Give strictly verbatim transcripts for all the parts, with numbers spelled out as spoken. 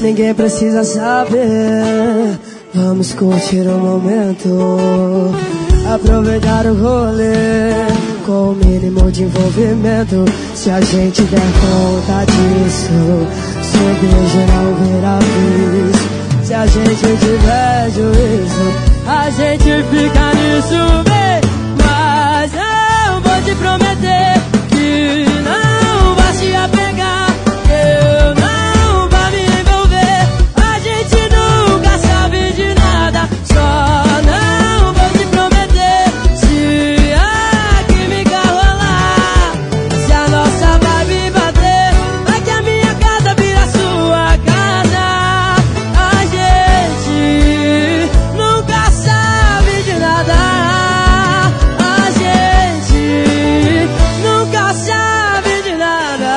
Ninguém precisa saber. Vamos curtir o momento, aproveitar o rolê com o mínimo de envolvimento. Se a gente der conta disso, se o beijo não virar bis, se a gente tiver juízo, a gente fica nisso bem. Mas não vou te prometer que não vai se apegar, que eu não vou me envolver. A gente nunca sabe de nada, só não vou te prometer. Se a química rolar, se a nossa vibe bater, vai que a minha casa vira sua casa. A gente nunca sabe de nada, a gente nunca sabe de nada.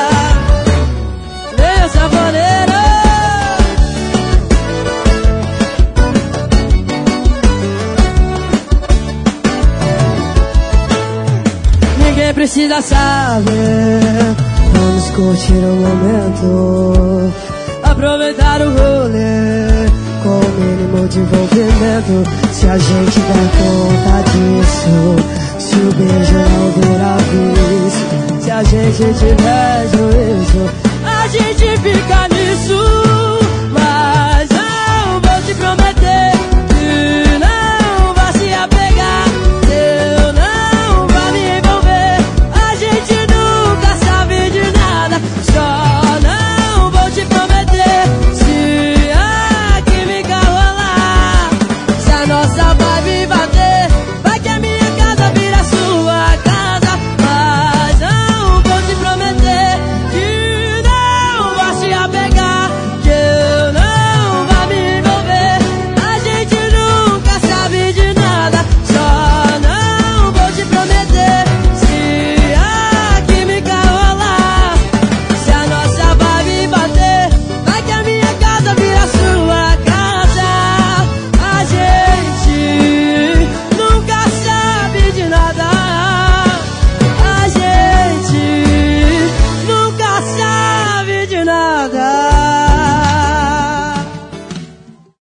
Meu saboneiro, ninguém precisa saber. Vamos curtir o momento, aproveitar o rolê com o mínimo de envolvimento. Se a gente der conta disso, se o beijo não virar bis, se a gente tiver